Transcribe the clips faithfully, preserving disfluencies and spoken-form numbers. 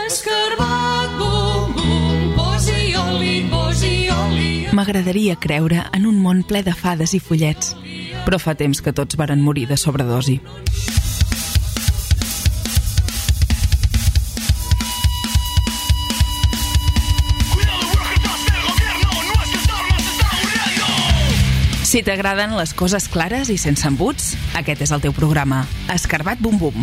Escarbat, bum, bum, posi oli, posi oli. M'agradaria creure en un món ple de fades i follets, però fa temps que tots varen morir de sobredosi. Si t'agraden les coses clares i sense embuts, aquest és el teu programa. Escarbat Bum Bum.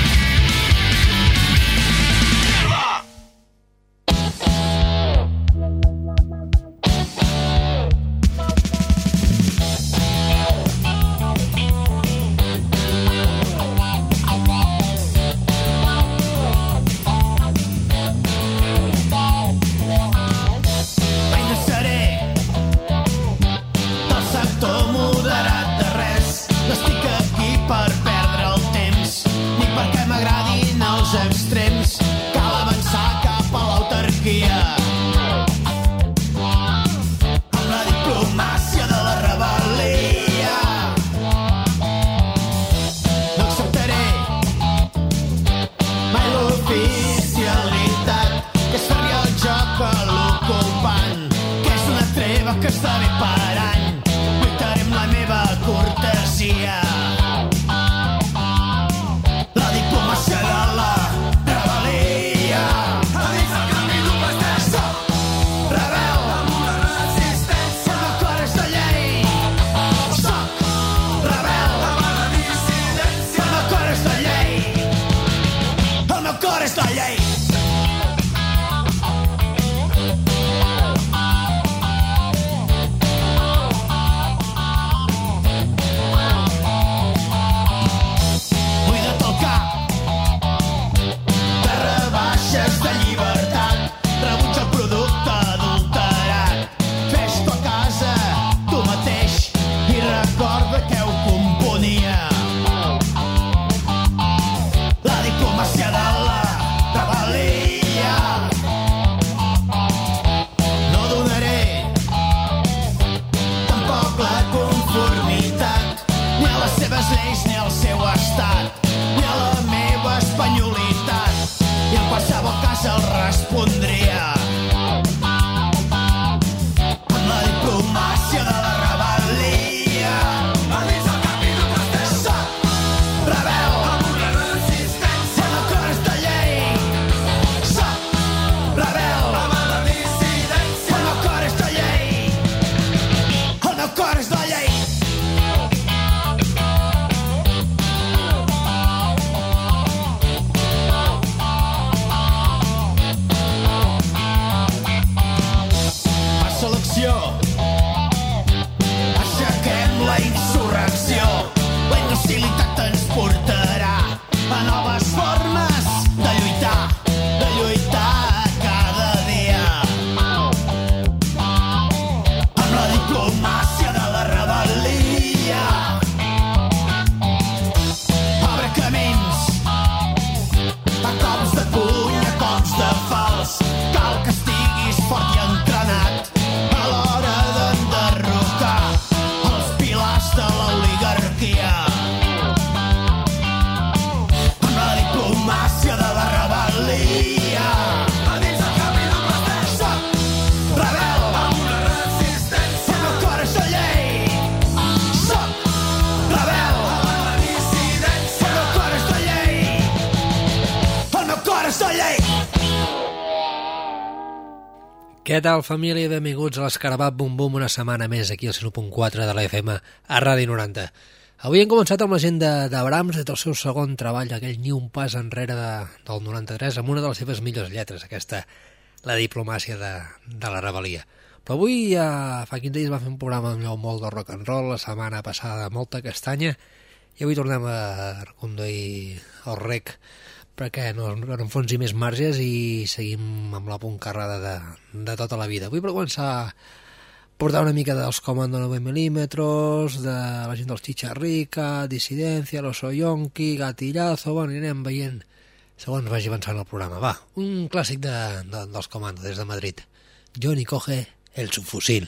Què tal, família? Benvinguts a l'Escarbat Bum Bum una setmana més aquí al cent u punt quatre de la F M a Ràdio noranta. Avui hem començat amb la gent de, de Brahms des del seu segon treball, aquell Ni un pas enrere de, del noranta-tres, amb una de les seves millors lletres, aquesta, La diplomàcia de, de la rebel·lia. Però avui, ja, fa quinze dies, va fer un programa amb molt de rock and roll, la setmana passada molta castanya, i avui tornem a reconduir el rec perquè no, no enfonsi més marges i seguim amb la puncarrada de, de tota la vida. Avui per començar a portar una mica dels Comando nou mil·límetres, de la gent dels Chicharrica, Dissidencia, Los Oyonki, Gatillazo, bueno, i anem veient segons vagi avançant el programa. Va, un clàssic de, de, dels Comando des de Madrid. Johnny coge el subfusil.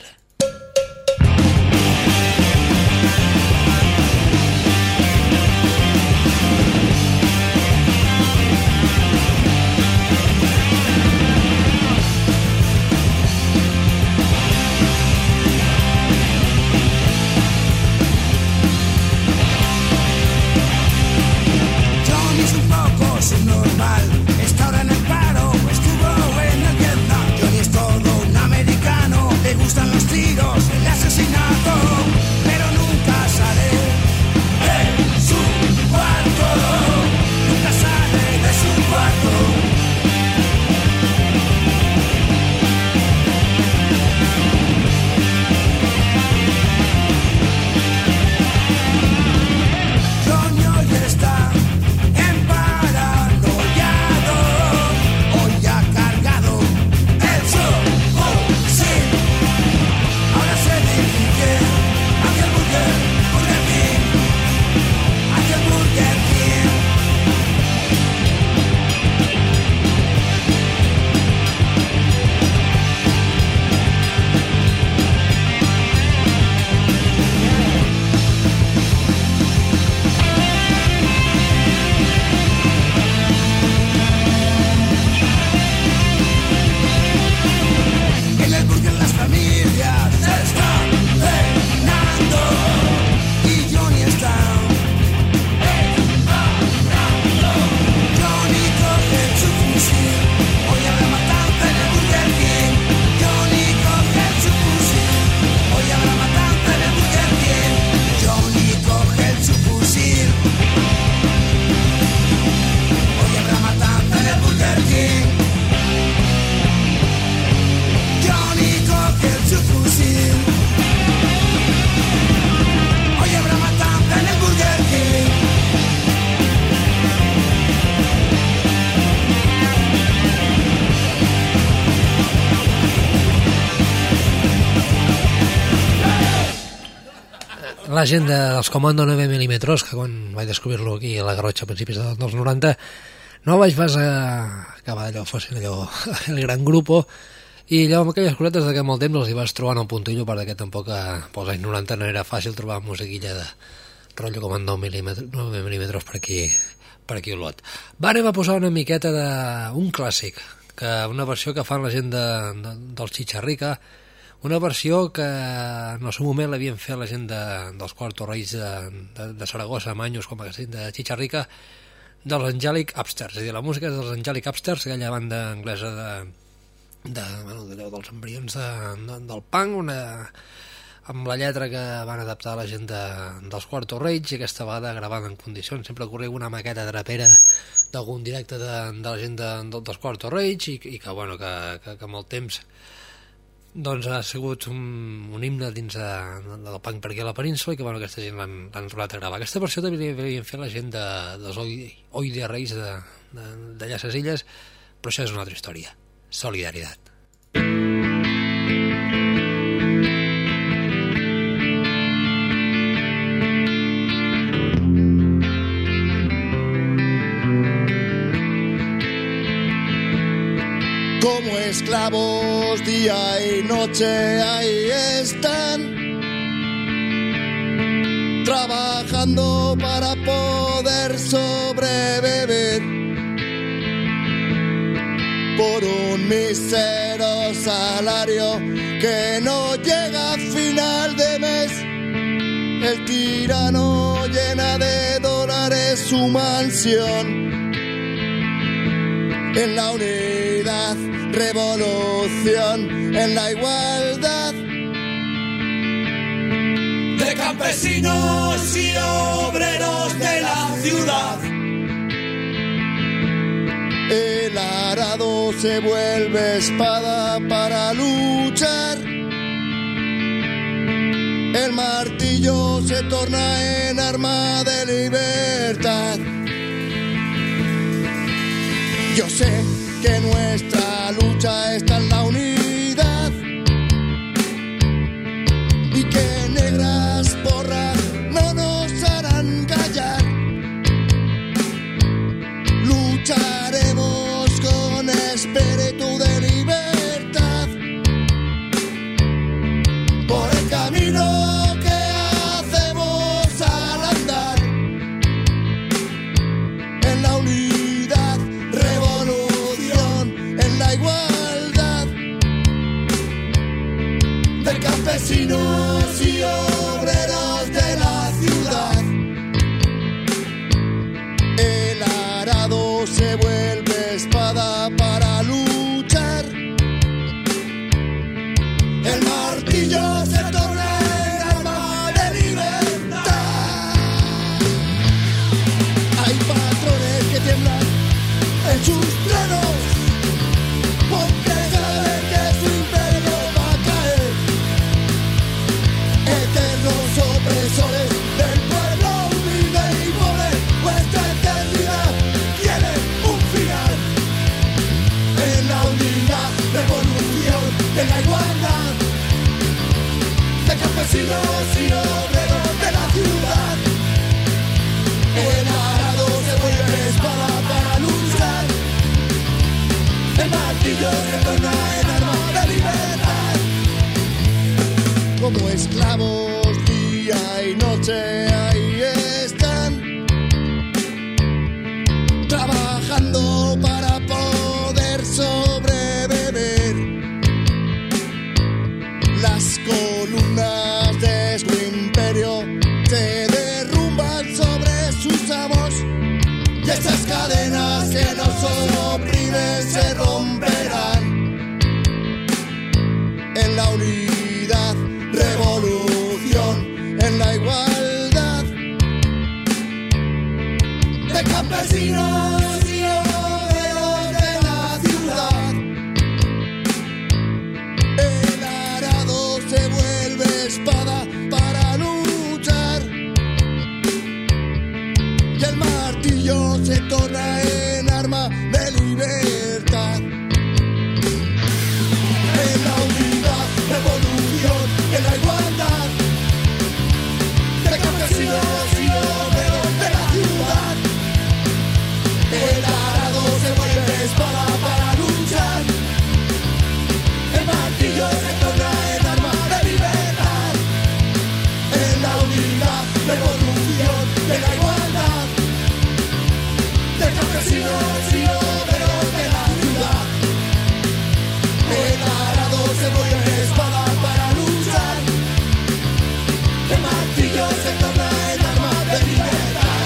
la gent dels Comando nueve milímetros, que quan vaig descobrir-lo aquí a la Garrotxa a principis dels noranta, no vaig pas a acabar allò, fossin allò, el gran grupo, i allò amb aquelles cosetes de que molt temps els hi vas trobar en el puntillo, perquè tampoc pels anys noranta no era fàcil trobar musiquilla de rotllo Comando nueve milímetros per aquí, per aquí Olot. Va, anem a posar una miqueta d'un clàssic, que una versió que fan la gent de, de, del Chicharrica, una versió que en el seu moment l'havien fet la gent de, dels Cuarto Reis de, de, de Saragossa, Manyos, com a de Chicharrica, dels Angelic Upstairs, és a dir, la música és dels Angelic Upstairs, aquella banda anglesa de, de, bueno, de, dels embrions de, de, del punk, una, amb la lletra que van adaptar la gent de, dels Cuarto Reis, i aquesta vegada gravada en condicions, sempre corria una maqueta drapera d'algun directe de, de la gent de, de, dels Cuarto Reis, i, i que, bueno, que, que, que amb el temps doncs ha sigut un, un himne dins de, de, del punk per aquí a la península, i que, bueno, aquesta gent l'han tornat a gravar. Aquesta versió també l'havien fet la gent de, dels Oi, Oi de Reis d'allà de, de, a les illes, però això és una altra història. Solidaritat. Como esclavos día y noche ahí están, trabajando para poder sobrevivir por un mísero salario que no llega a final de mes. El tirano llena de dólares su mansión. En la unidad, revolución, en la igualdad de campesinos y obreros de la ciudad. El arado se vuelve espada para luchar. El martillo se torna en arma de libertad. Yo sé que nuestra lucha está en la unidad y que negras porras no nos harán callar. Lucharemos con espíritu de libertad por el camino que hacemos al andar en la unidad, revolución, en la igualdad de campesinos y obreros de la ciudad. El arado se vuelve espada para luchar. El martillo se torna en arma de libertad. Hay patrones que tiemblan en sus tronos porque saben que su imperio va a caer. Eternos opresores del pueblo humilde y pobre, vuestra eternidad tiene un final. En la unidad, revolución, en la igualdad de campesinos y obreros de la ciudad. El arado se vuelve espada para luchar. El martillo se torna en arma de libertad. Como esclavos día y noche ahí están, trabajando para poder sobrevivir. Las columnas de su imperio se derrumban sobre sus amos y esas cadenas que nos oprimen se romperán. En la unidad, revolución, en la igualdad de campesinos y obreros de la ciudad. El arado se vuelve espada para luchar y el martillo se torna en arma de libertad. El arado se vuelve espada para luchar. El martillo se torna en arma de libertad. En la unidad, revolución de la igualdad. Del campesino al ciudadano de la ciudad. El arado se vuelve espada para luchar. El martillo se torna en arma de libertad.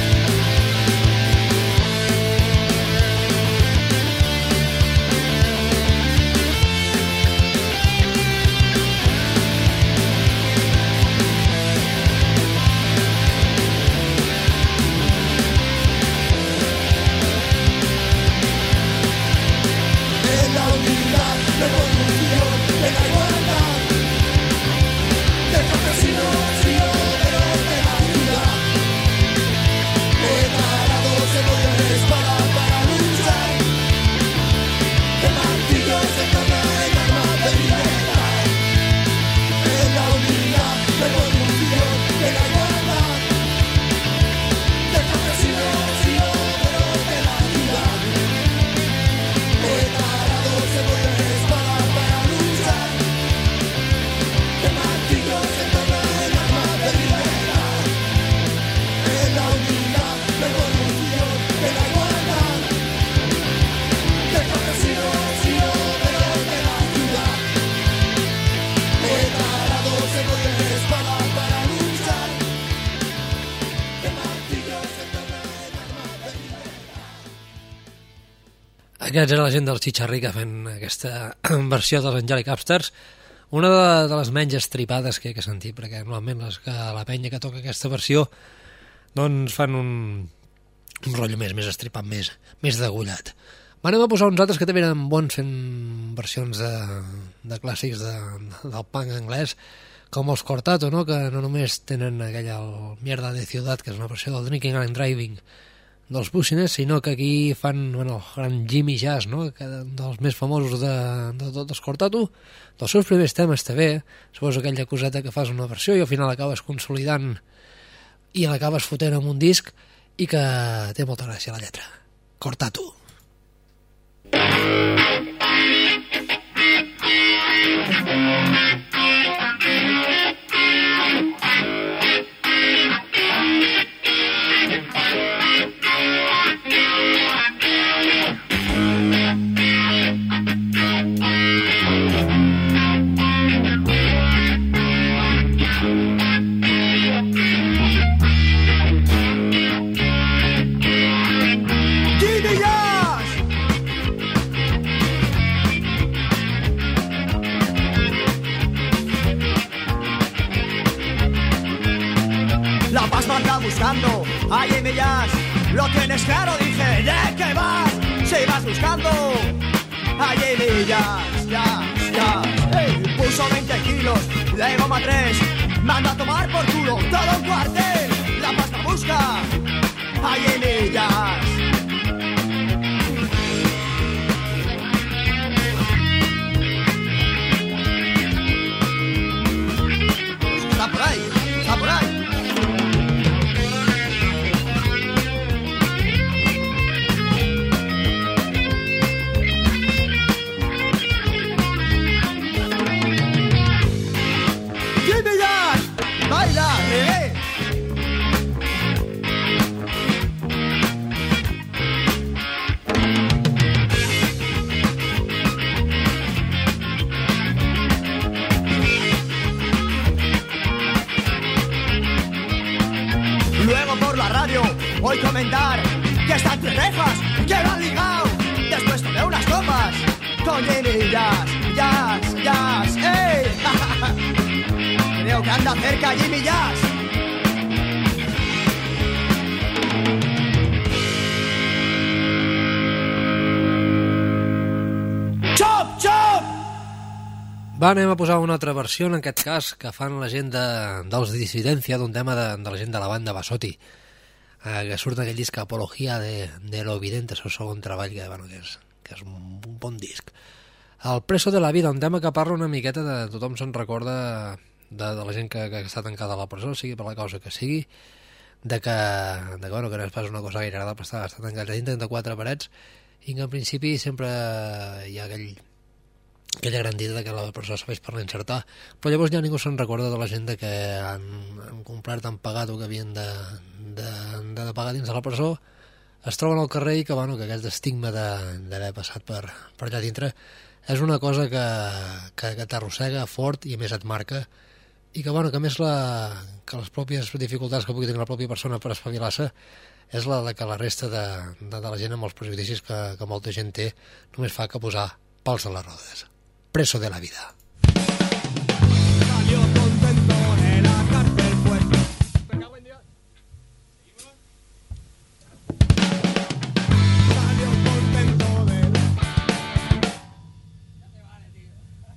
En la unidad, revolución de la igualdad. Del campesino al ciudadano de la ciudad. El arado se vuelve espada para luchar. El martillo se torna en arma de libertad. En la unidad, revolución de la igualdad. Del campesino al ciudadano de la ciudad. El arado se vuelve espada para luchar. El martillo se torna en arma de libertad. En la unidad, revolución de la igualdad. Del campesino al ciudadano de la ciudad. El arado se vuelve espada para luchar. El martillo se torna en arma de libertad. Aquests era la gent del Chicharrica fent aquesta versió dels Angelic Upstarts, una de, de les menys estripades que he sentit, perquè normalment les que la penya que toca aquesta versió doncs fan un, un rotllo més, més estripat, més, més degullat. Anem a posar uns altres que també eren bons fent versions de, de clàssics de, del punk anglès, com els Cortato, no? Que no només tenen aquella el Mierda de Ciudad, que és una versió del Drinking and Driving dels Business, sinó que aquí fan bueno, el gran Jimmy Jazz, no? Que dels més famosos de, de tots els Cortato. Dels seus primers temes també, suposo aquella coseta que fas una versió i al final acabes consolidant i l'acabes fotent en un disc i que té molta gràcia la lletra. Cortato. Jimmy Jazz. La paz me anda buscando, a Jimmy Jazz. Lo tienes claro, dije, ¿de qué vas? Si vas buscando a Jimmy Jazz, Jazz, Jazz. Hey, puso veinte kilos de goma tres. Manda a tomar por culo todo un cuartel. La paz me busca a Jimmy Jazz. Está por ahí, está por ahí. Jimmy Jazz, baila, eh. Luego por la radio, hoy comentar que está entre rejas, que lo han ligado. Después tomé unas copas con Jimmy Jazz, Jazz, Jazz, ey. Creo que anda cerca Jimmy Jazz. Chop, chop! Va, anem a posar una altra versió, en aquest cas, que fan la gent de, dels Dissidència, d'un tema de, de la gent de la banda Basotti, eh, que surt aquell disc Apologia de, de lo Evidente, el seu segon treball, que, bueno, que, és, que és un, un bon disc. El Preso de la Vida, un tema que parla una miqueta de... Tothom se'n recorda de, de la gent que, que està tancada a la presó, sigui per la causa que sigui, de que, de que, bueno, que no és pas una cosa gaire agradable estar, estar tancats a dintre de quatre parets i que en principi sempre hi ha aquell, aquella garantia de que la persona serveix per l'encertar, però llavors ja ningú se'n recorda de la gent que han, han complert, han pagat o que havien de, de, de, de pagar dins de la presó, es troben al carrer i que, bueno, que aquest estigma d'haver passat per, per allà dintre és una cosa que, que, que t'arrossega fort i a més et marca, i que, bueno, que a més la, que les pròpies dificultats que pugui tenir la pròpia persona per espavilar-se és la de que la resta de, de, de la gent amb els prejudicis que, que molta gent té només fa que posar pals a les rodes. Preso de la vida. Salió contento de la cárcel, pues. Me cago en Dios. ¿Seguimos? Salió contento de la... Ya te vale, tío.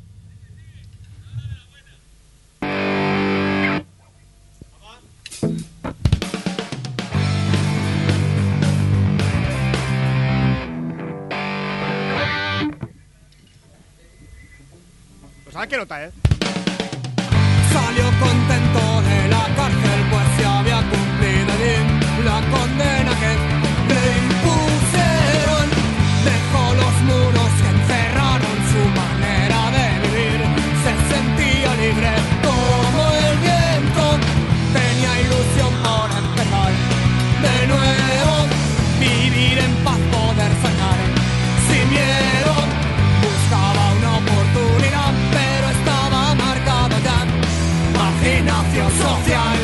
¿Sabes qué nota, eh? Salió contento de la cárcel, pues se había cumplido bien la condena que le impusieron. Dejó los muros que encerraron su manera de vivir. Se sentía libre como el viento. Tenía ilusión por empezar de nuevo. Vivir en paz, poder soñar sin miedo. Buscaba una oportunidad, pero estaba marcado ya. Marginación social.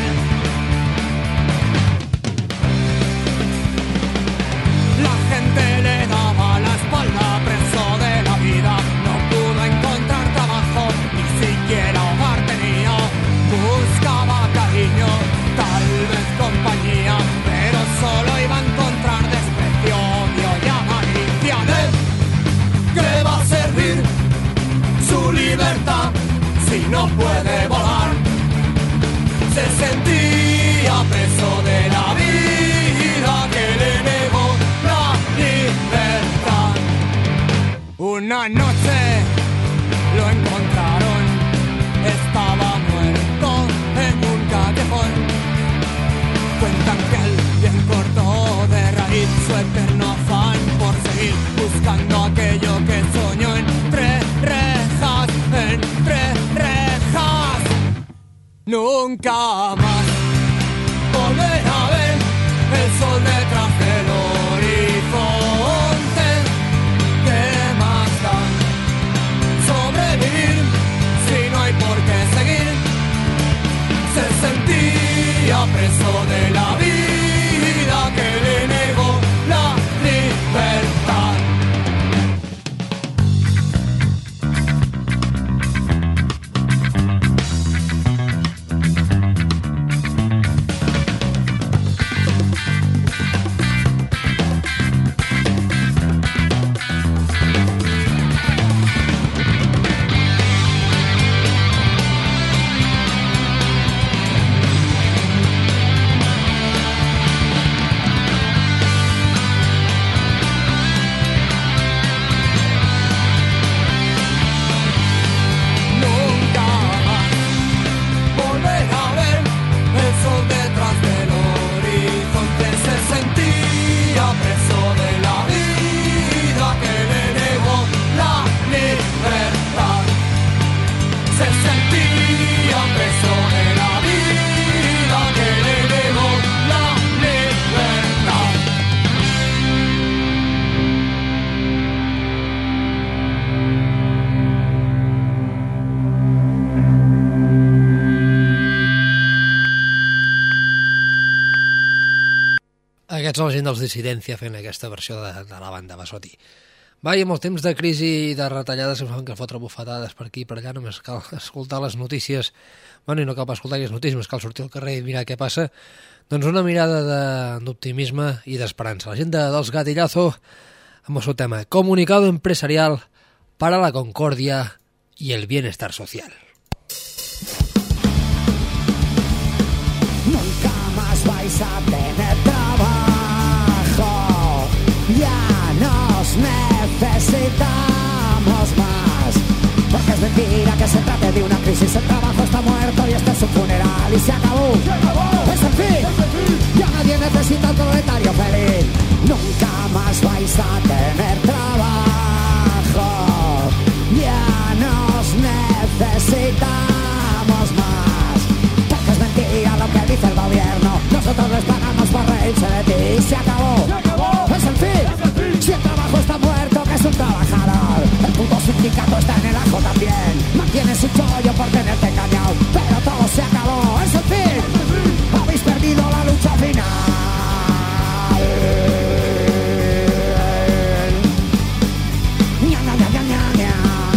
La gente le daba la espalda, preso de la vida. No pudo encontrar trabajo, ni siquiera hogar tenía. Buscaba cariño, tal vez compañía, pero solo iba a encontrar desprecio, odio y avaricia. ¿De qué va a servir su libertad si no puede volar? Se sentía preso de la vida que le negó la libertad. Una noche lo encontraron, estaba muerto en un callejón. Cuentan que él bien cortó de raíz su eterno afán por seguir buscando aquello que soñó entre rejas, entre rejas. Nunca más volver a ver el sol detrás del horizonte. ¿Qué más da sobrevivir si no hay por qué seguir? Se sentía preso de la vida que le negó la libertad. Aquests són la gent dels Dissidència fent aquesta versió de, de la banda Bassotti. Va, i amb els temps de crisi i de retallades que fan que fotre bufetades per aquí i per allà, només cal escoltar les notícies. Bueno, i no cal pas escoltar les notícies, cal sortir al carrer i mirar què passa. Doncs una mirada d'optimisme i d'esperança. La gent de, dels Gatillazo amb el seu tema Comunicado empresarial para la concordia y el bienestar social. Nunca más vais a tener trabajo, ya nos necesitamos más. Porque es mentira que se trate de una crisis, el trabajo está muerto y este es su funeral y se acabó. ¡Se acabó! ¡Es el fin! ¡Es el fin! nadie necesita al proletario feliz. Nunca más vais a tener trabajo. Ya nos necesitamos más. Porque es mentira lo que dice el gobierno. Nosotros les pagamos por reírse de ti. Se acabó. Se acabó. Es el fin. Es el fin. Si el trabajo está muerto, que es un trabajador. El puto sindicato está en el ajo también. Mantienes su chollo por tenerte engañado. Pero todo se acabó. Es el fin. Es el fin. Habéis perdido la lucha final. Ña, ña, ña, ña, ña.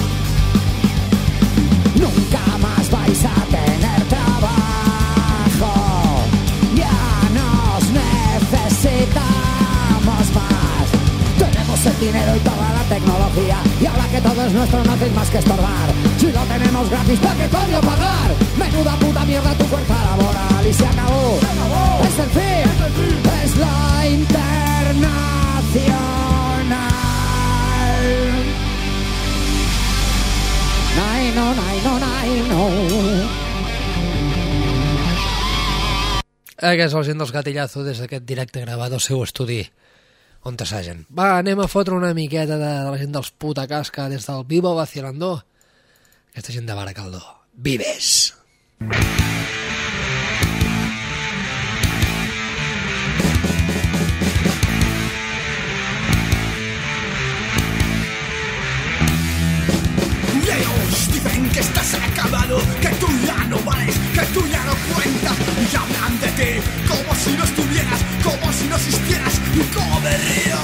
Nunca más vais a tener trabajo. Ya nos necesitamos más. Tenemos el dinero y toda la tecnología. Y ahora que todo es nuestro no hacéis más que estorbar. Si lo tenemos gratis, ¿para qué coño pagar? Menuda puta mierda tu fuerza laboral. Y se acabó. Se acabó. Es el fin. Es el fin. Es la internacional. Nai, no, nai, no, nai, no. Aquest és el gent dels Gatillazo des d'aquest directe gravat al seu estudi on t'assagen. Va, anem a fotre una miqueta de, de la gent dels Puta Casca des del Vivo Vacilando. Aquesta gent de Baracaldo. Vives! Ellos dicen que estás acabado, que tú ya no vales, que tú ya no cuentas. Y hablan de ti como si no estuvieras, como si no existieras, como de río.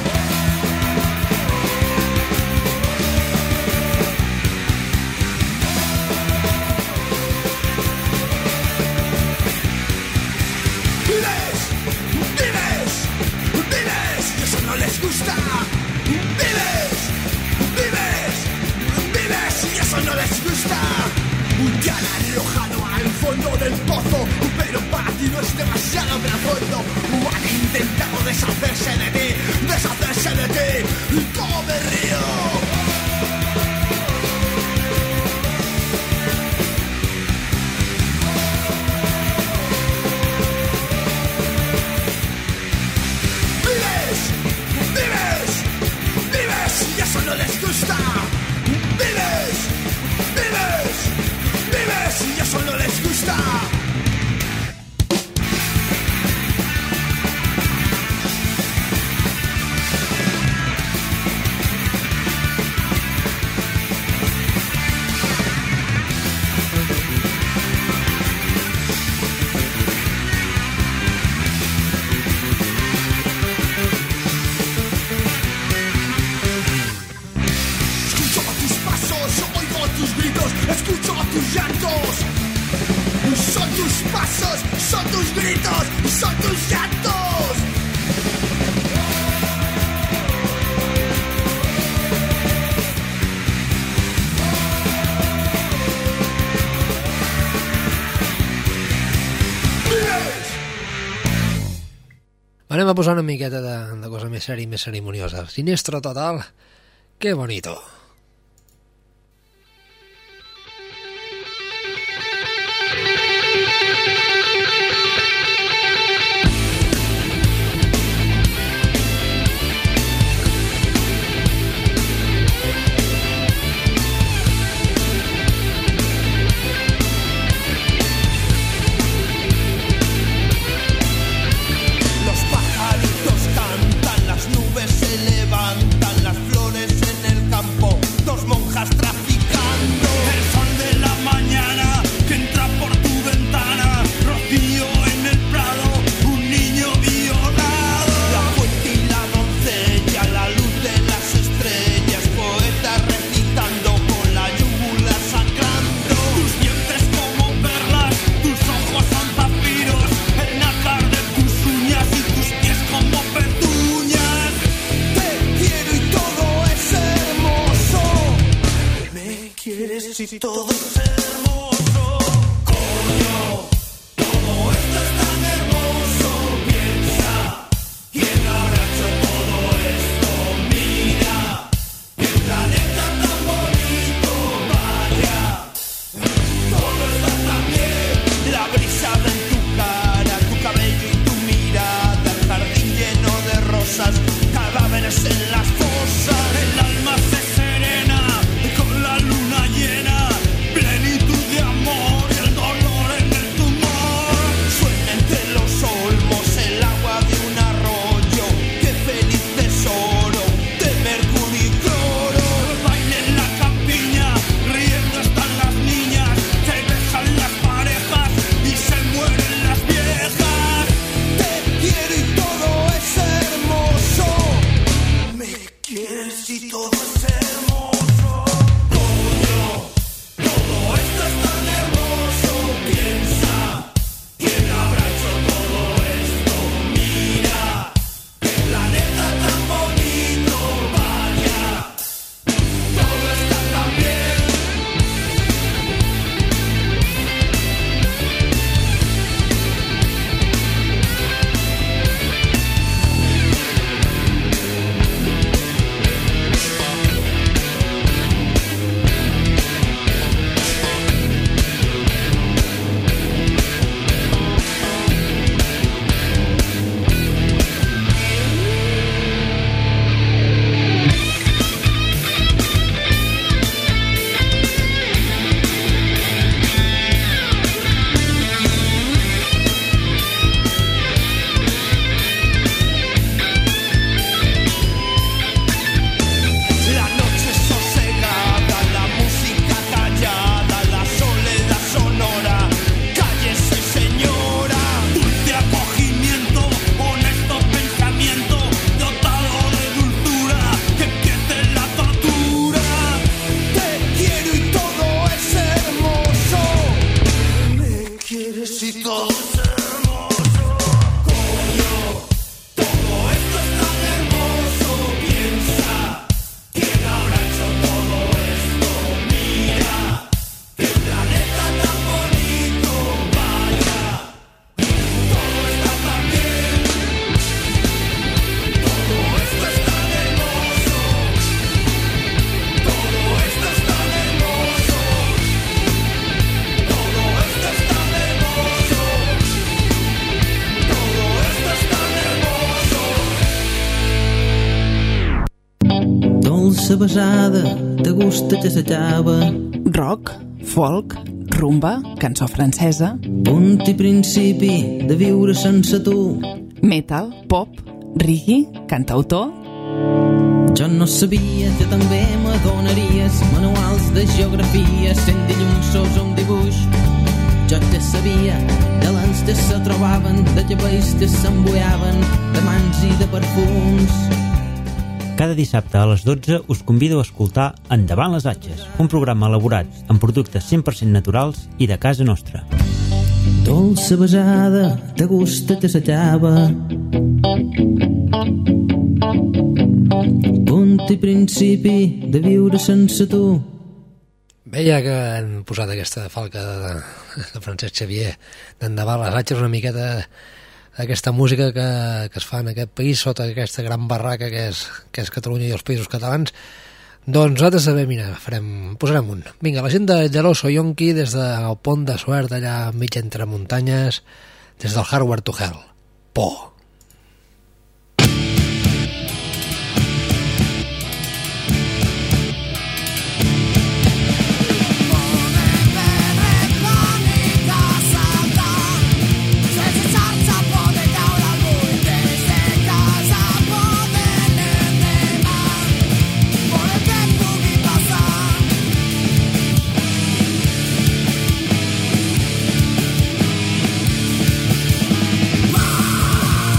Vives, vives, vives, y eso no les gusta. Vives, vives, vives, y eso no les gusta. Te han arrojado al fondo del pozo, pero para ti no es demasiado profundo. Han intentado deshacerse de ti, deshacerse de ti, como de río. Y eso no les gusta. Vives, vives, vives, y eso no les gusta. Escucho tus llantos, son tus pasos, son tus gritos, son tus llantos. Anem a posar una miqueta de, de cosa més sèria i més cerimoniosa. Siniestro total, que bonito. Si todo es hermoso, coño, como esto es tan hermoso, piensa, ¿quién habrá hecho todo esto? Mira, qué planeta tan bonito, vaya, todo está tan bien, la brisa en tu cara, tu cabello y tu mirada. si todo es hermoso? Coño, todo esto es tan hermoso. Piensa, ¿quién habrá hecho todo esto? Mira, qué planeta tan bonito, vaya, todo está tan bien. Dolça besada, de gust t'assajava. Rock, folk, rumba, cançó francesa. Punt i principi de viure sense tu. Metal, pop, reggae, cantautor. Jo no sabia que també m'adonaries manuals de geografia sent dilluns un dibuix. Jo te sabia de lents que se trobaven, de cabells que s'embuiaven, de mans i de perfums. Cada dissabte a les dotze us convido a escoltar Endavant les Atxes, un programa elaborat amb productes cent per cent naturals i de casa nostra. Dolça besada, de gust t'assajava. Punt i principi de viure sense tu. Bé, ja que han posat aquesta falca de, de Francesc Xavier d'Endavant les Atxes, una miqueta aquesta música que, que es fa en aquest país sota aquesta gran barraca que és, que és Catalunya i els països catalans, doncs nosaltres també, mira, farem, posarem un. Vinga, la gent de Lleró Soyonki des del Pont de Suert, allà mig entre muntanyes, des del Hardware to Hell. Por. Bye.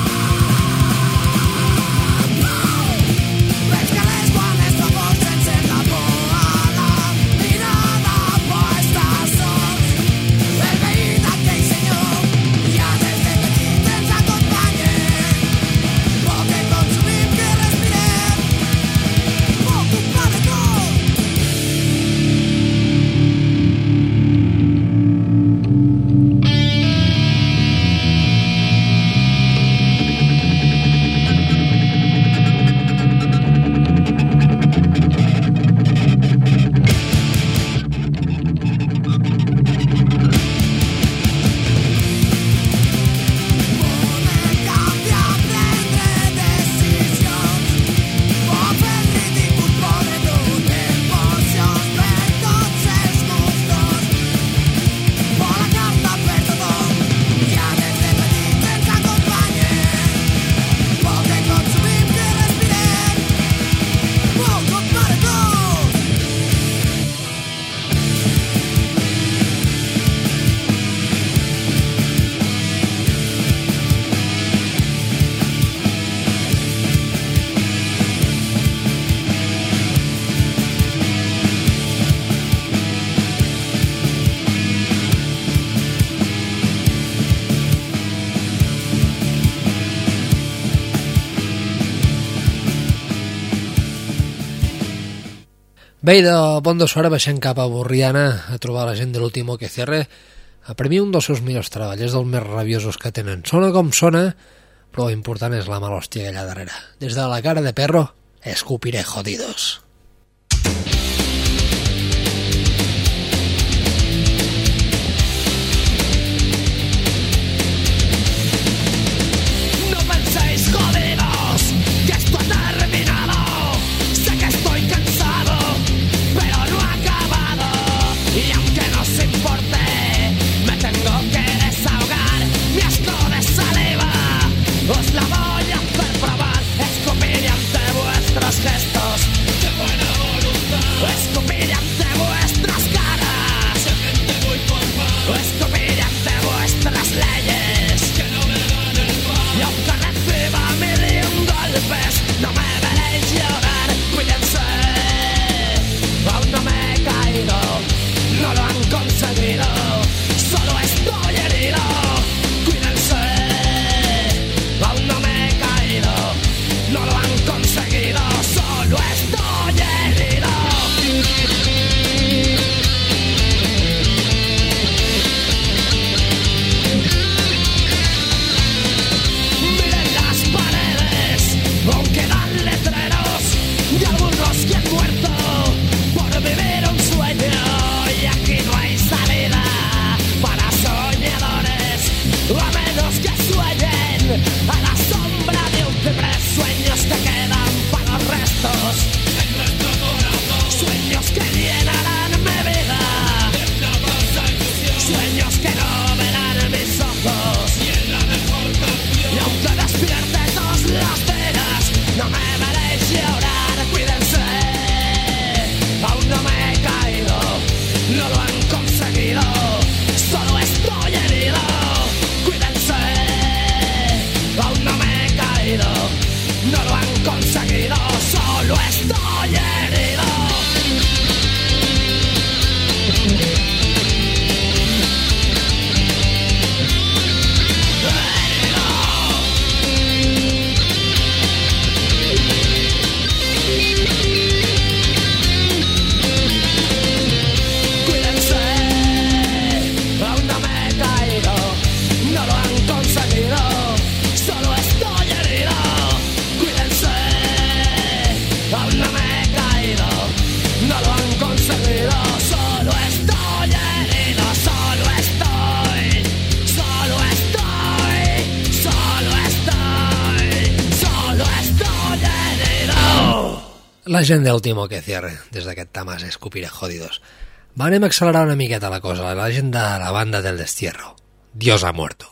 Bé, de Bon de Suara baixem cap a Borriana a trobar la gent de l'Último que Cierre. A per mi un dels seus millors treballs, és dels més rabiosos que tenen. Sona com sona, però l'important és la malòstia allà darrere. Des de la cara de perro, escupiré jodidos. La gent d'Último que Cierre, des d'aquest Tamas escupiré jodidos. Va, anem a accelerar una miqueta la cosa. La gent de la banda del destierro. Dios ha muerto.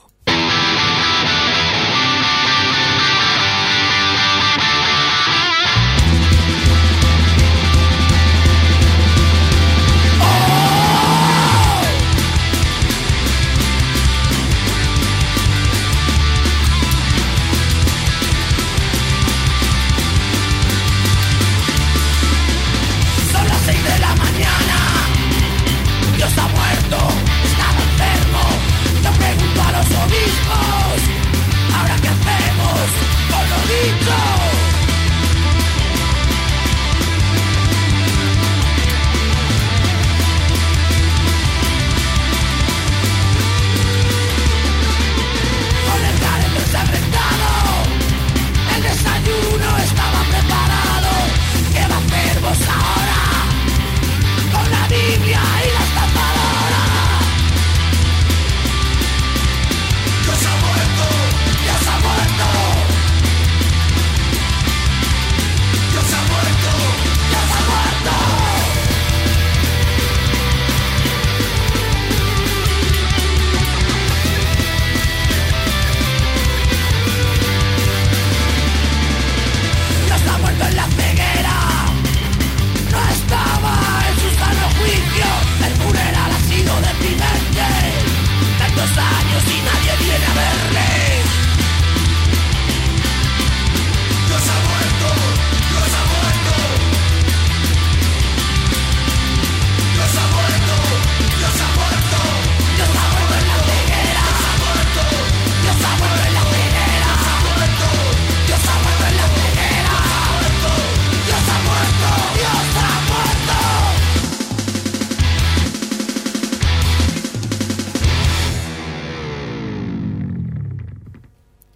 Dios ha muerto, estaba enfermo. Yo pregunto a los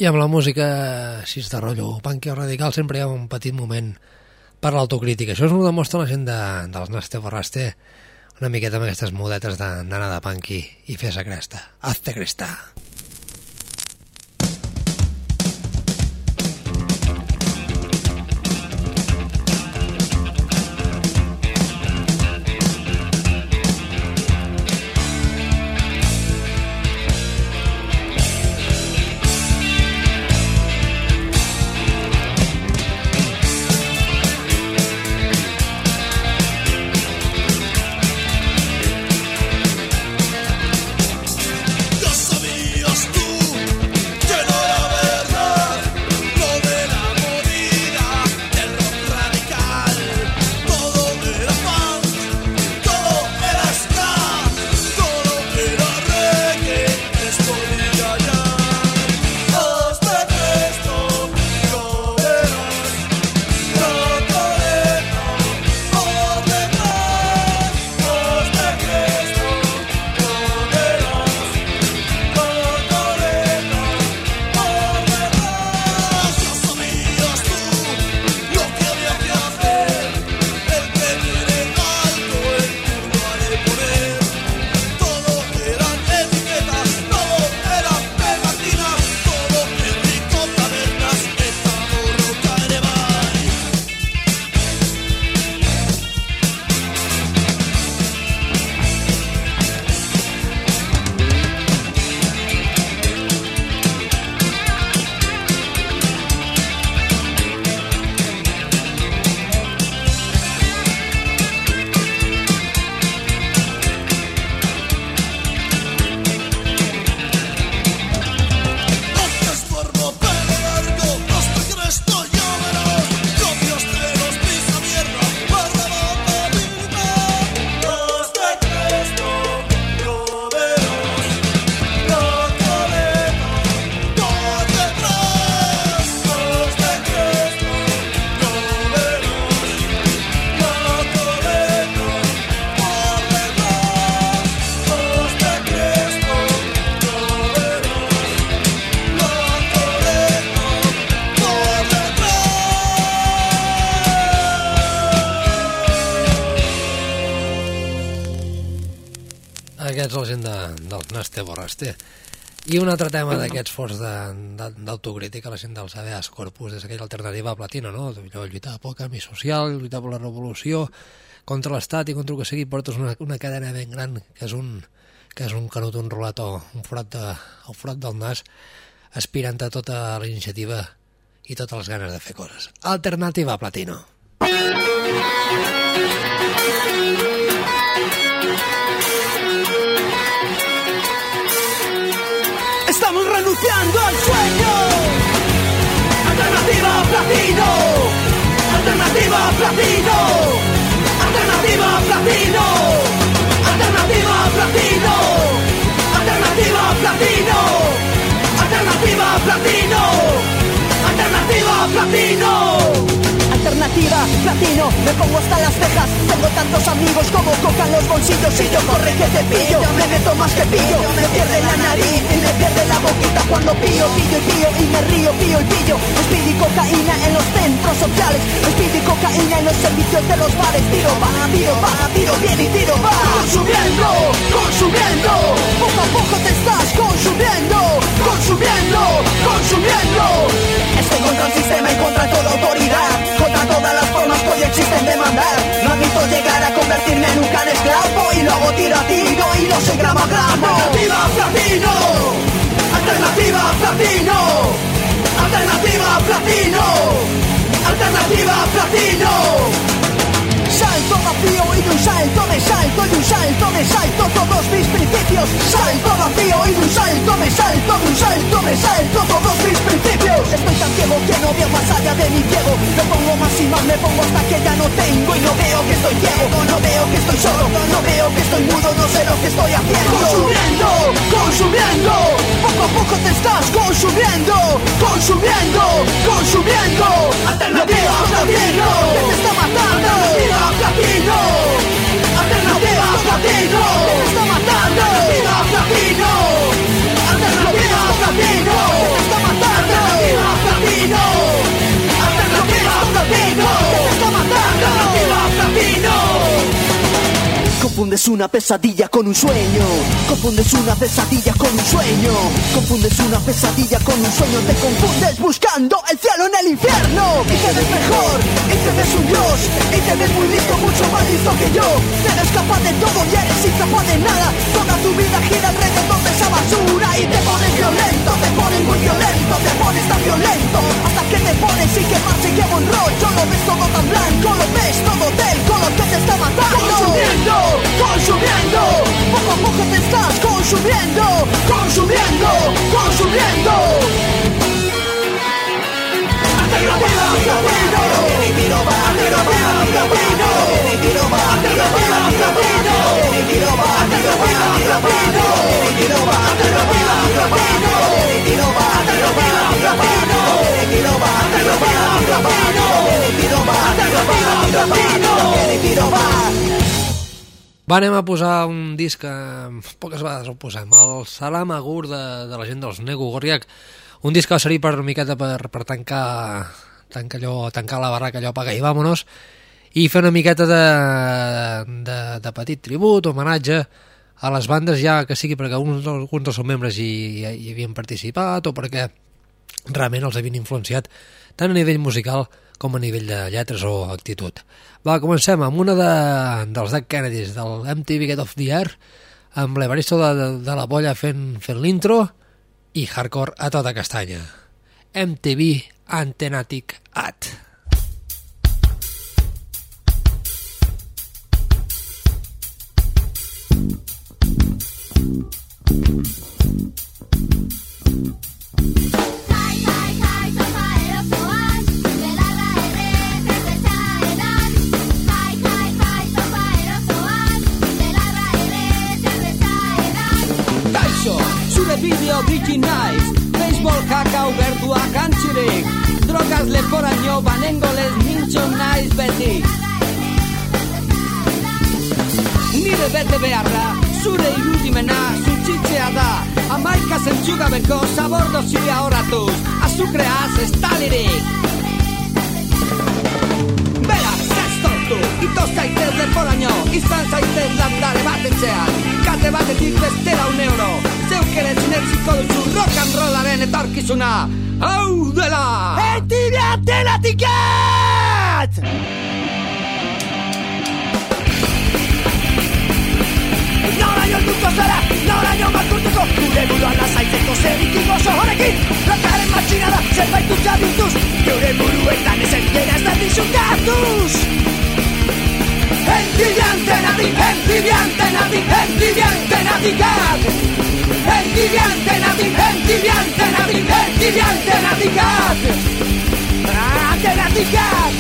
I amb la música així de rotllo punk o radical sempre hi ha un petit moment per l'autocrítica. Això és ho demostra la gent de, dels Naste Borraste, una miqueta amb aquestes modetes d'anar de punk i, i fer-se cresta. Hazte cresta. Aquests la gent de, del Naste Borraste. I un altre tema d'aquests forts d'autocrítica, la gent dels habeas corpus, és aquella alternativa a platino, no? Lluitar pel canvi social, lluitar per la revolució, contra l'Estat i contra el que sigui, portes una, una cadena ben gran, que és un, que és un canut, un rolat o un forat, de, un forat del nas, aspirant a tota la iniciativa i totes les ganes de fer coses. Alternativa a platino. Estamos renunciando al sueño. Alternativa platino. Alternativa platino. Alternativa platino. Alternativa platino. Alternativa platino. Alternativa platino. Alternativa platino. Alternativa platino, me pongo hasta las cejas. Tengo tantos amigos como coca en los bolsillos. Y yo corre que te pillo, me meto más que pillo. Me pierde la nariz y me pierde la boquita cuando pillo, pillo y pillo y me río, pillo y pillo. Speed y cocaína en los centros sociales. Speed y cocaína en los servicios de los bares. Tiro va, tiro va, tiro bien y tiro va. Consumiendo, consumiendo. Poco a poco te estás consumiendo. Consumiendo, consumiendo. Estoy contra el sistema y contra toda autoridad. Contra todas las formas que hoy existen de mandar. No admito llegar a convertirme en un can esclavo. Y luego tiro a tiro y no soy gramo a gramo. Alternativa platino. Alternativa platino. Alternativa platino. Alternativa platino. Salto vacío y de un salto me salto, de un salto me salto todos mis principios. Salto vacío y de un salto me salto, de un salto me salto todos mis principios. Estoy tan ciego que no veo más allá de mi ciego. Me pongo más y más, me pongo hasta que ya no tengo. Y no veo que estoy ciego, no veo que estoy solo. No veo que estoy mudo, no sé lo que estoy haciendo. Consumiendo, consumiendo. Poco a poco te estás consumiendo. Consumiendo, consumiendo. Alternativa platino, que te está matando. Alternativa platino. Alternativa platino, que te está matando. Alternativa platino. Alternativa platino, que te está matando. Confundes una pesadilla con un sueño. Confundes una pesadilla con un sueño. Confundes una pesadilla con un sueño. Te confundes buscando el cielo en el infierno. Y te ves mejor, y te ves un dios, y te ves muy listo, mucho más listo que yo. Te ves capaz de todo y eres incapaz de nada. Toda tu vida gira alrededor de esa basura. Y te pones violento, te pones muy violento, te pones tan violento hasta que te pones y que más y que buen rollo. Lo ves todo tan blanco, lo ves todo del color que te está matando. Consumiendo, consumiendo, poco a poco te estás consumiendo, consumiendo, consumiendo. Hasta que la vida, camino, hasta que la vida, camino, hasta que la vida, camino, hasta que la vida, camino, hasta que la vida, camino, hasta que la vida, camino, hasta que la vida, camino, hasta que la vida, camino. Va, anem a posar un disc que poques vegades el posem, el Salam Agur de, de la gent dels Negu Gorriak, un disc que va servir per miqueta per, per tancar, tancar, allò, tancar la barraca, allò apaga i vámonos, i fer una miqueta de, de, de petit tribut, homenatge a les bandes, ja que sigui perquè alguns, alguns dels seus membres hi, hi havien participat o perquè realment els havien influenciat tant a nivell musical com a nivell de lletres o actitud. Va, comencem amb una de, dels Dead Kennedys, del M T V Get Off The Air, amb l'Evaristo de, de, de la Polla fent, fent l'intro i hardcore a tota castanya. M T V Antenatic At. Zure bideo bikin naiz, baseball kakao bertua kantxirik, drogaz leporaino banengo lez nintxo naiz beti. Nire bete beharra, zure irudimena zutxitzea da, amaika zentzugabeko zabordozia horatuz, azukreaz estalirik. Beraz, ez tortu, ito zaitez leporaino, izan zaitez landare bat etxean, kate batetik bestera un euro, zeuk ere zineziko duzu rock and rollaren etorkizuna, hau dela! Entibia Antenatikat! Noraino helduko zara, noraino makurtuko, gure buruan lazaitzeko zerikin gozo honekin, rockaren matxina da, zerbait dutza bihurtuz, gure buruetan ezen dena ez da dizukatuz! Entibia Antenatik, entibia Antenatik, entibia Antenatikat! Entibia Antenatik, entibia Antenatik, entibia Antenatikat! Antenatikat!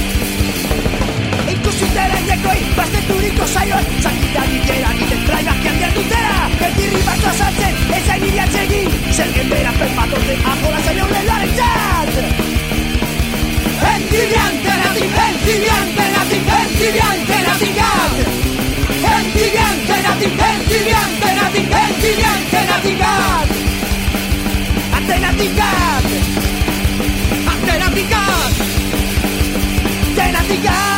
Ikusiteren dekoi, basteturiko saioan, zakitarik eragiten traibak jandian dutera, erdirri bat azaltzen, ez hain iriatzegin, zergen bera perpatoten ajola zaino leloaren txat! Entibia Antenatik, entibia Antenatik, entibia Antenatikat! Entibia Antenatik, entibia Antenatik, entibia Antenatikat! Antenatikat! Antenatikat! Antenatikat!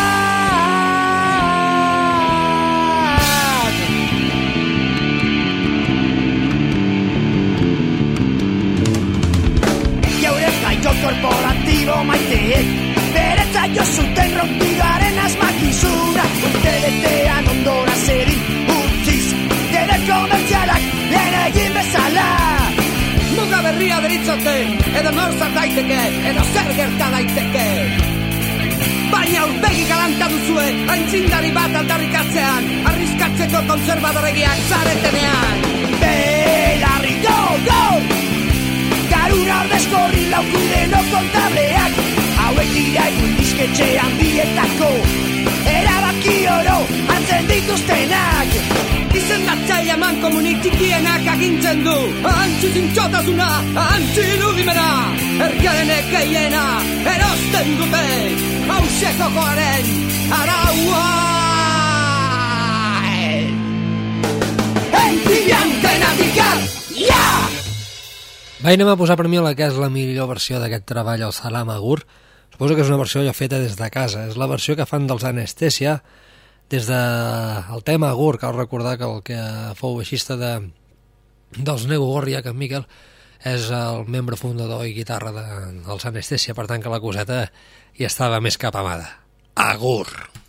Korporatibo maiteek beretza jo zuten rockbidaren asmakizuna urte betean ondora zerin utziz gero komertzialak lehen egin bezala muga berria deritzote edo norzat daiteke edo zer gerta daiteke baina urpegi galanta duzue aintzindari bat aldarrikatzean arriskatzeko konservadoregiak zaretenean belarri go go Garura ordezkorri laukudeno kontableak hauek dira egun disketxean bietako erabaki oro hartzen dituztenak izendatzaia man komunik txikienak agintzen du antzi zintxotasuna, antzi irudimena erdiaren ekeiena erosten dute hauseko joaren araua Entibia Antenatikat, ja! Va, anem a posar per mi la que és la millor versió d'aquest treball, el Salam Agur. Suposo que és una versió ja feta des de casa. És la versió que fan dels Anestèsia Des del tema Agur, cal recordar que el que fou baixista de, dels Nego Gorriak, en Miquel, és el membre fundador i guitarra de, dels Anestèsia, per tant que la coseta hi estava més cap amada. Agur!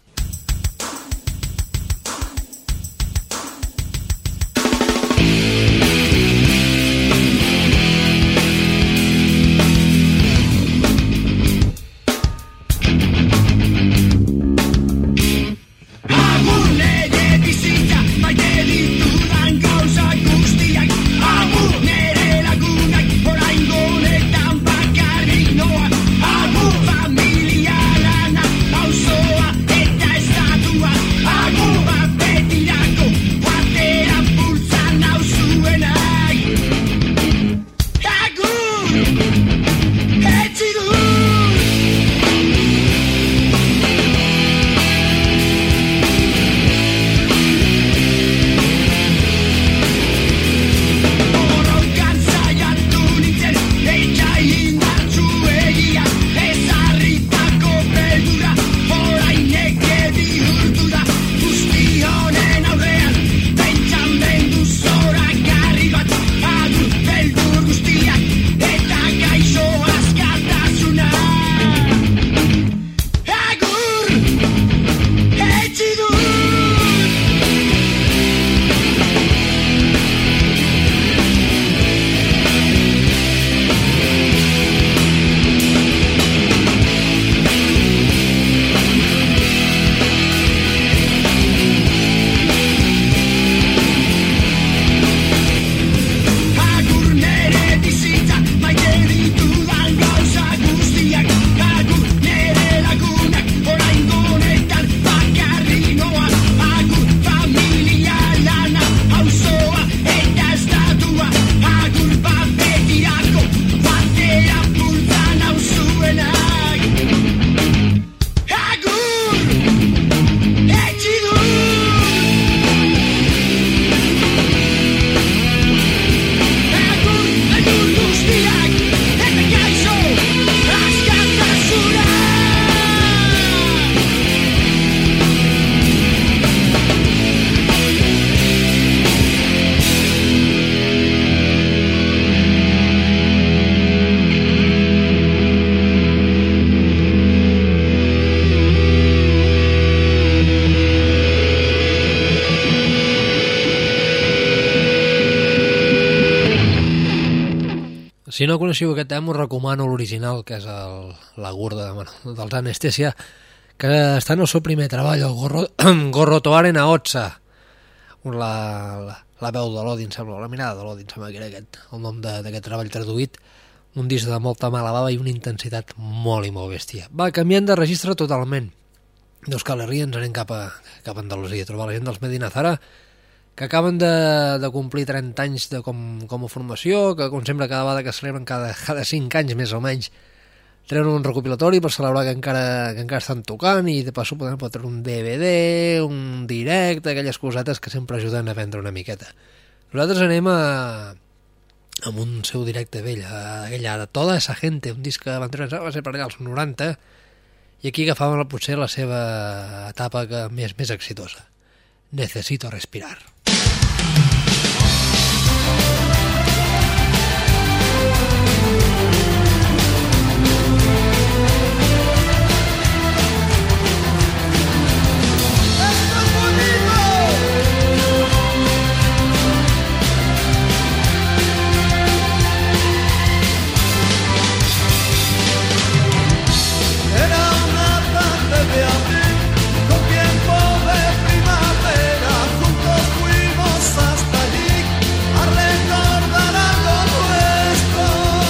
Si no coneixeu aquest tema, us recomano l'original, que és el, l'Agur de, bueno, dels Anestèsia, que està en el seu primer treball, el Gorro, Gorrotoaren Aotsa, la, la, la veu de l'Odi, em sembla, la mirada de l'Odi, em sembla que era aquest, el nom d'aquest treball traduït, un disc de molta mala bava i una intensitat molt i molt bèstia. Va, canviant de registre totalment. D'Euskal Herria ens anem cap a, cap a Andalusia, a trobar la gent dels Medina Zara, que acaben de, de complir trenta anys de com, com a formació, que com sempre cada vegada que celebren cada, cada cinc anys més o menys treuen un recopilatori per celebrar que encara, que encara estan tocant i de passo poden treure un D V D, un directe, aquelles cosetes que sempre ajuden a vendre una miqueta. Nosaltres anem a, amb un seu directe vell, aquella de Toda esa gente, un disc que van treure, va ser per allà als noranta, i aquí agafaven potser la seva etapa que més, més exitosa. Necesito respirar. Fuimos hasta allí a recordar algo nuestro.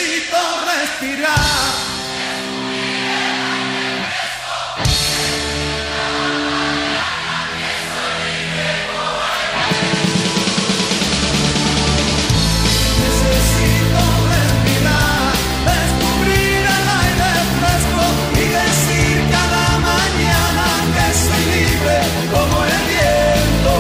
necesito respirar. Necesito respirar, descubrir el aire fresco y decir cada mañana que soy libre como el viento.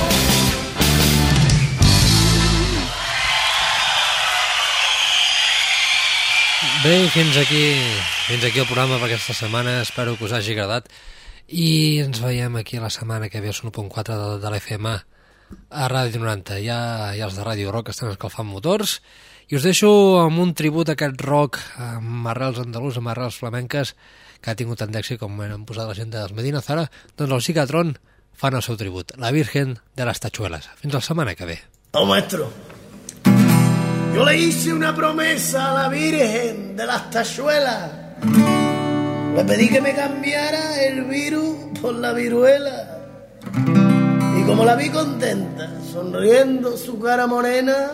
Bé, fins aquí, fins aquí el programa per aquesta setmana. Espero que us hagi agradat i ens veiem aquí la setmana que ve al cent u punt quatre de, de l'F M a Ràdio noranta. Ja, ja els de Ràdio Rock estan escalfant motors i us deixo amb un tribut a aquest rock amb arrels andalús, amb arrels flamenques que ha tingut tant d'èxit com han posat la gent dels Medina Zara. Doncs el Psicatron fan el seu tribut, La Virgen de las Tachuelas. Fins la setmana que ve. Oh, maestro, yo le hice una promesa a la Virgen de las Tachuelas. Le pedí que me cambiara el virus por la viruela. Y como la vi contenta, sonriendo su cara morena,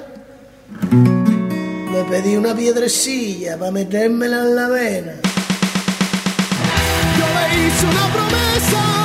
le pedí una piedrecilla para metérmela en la vena. Yo le hice una promesa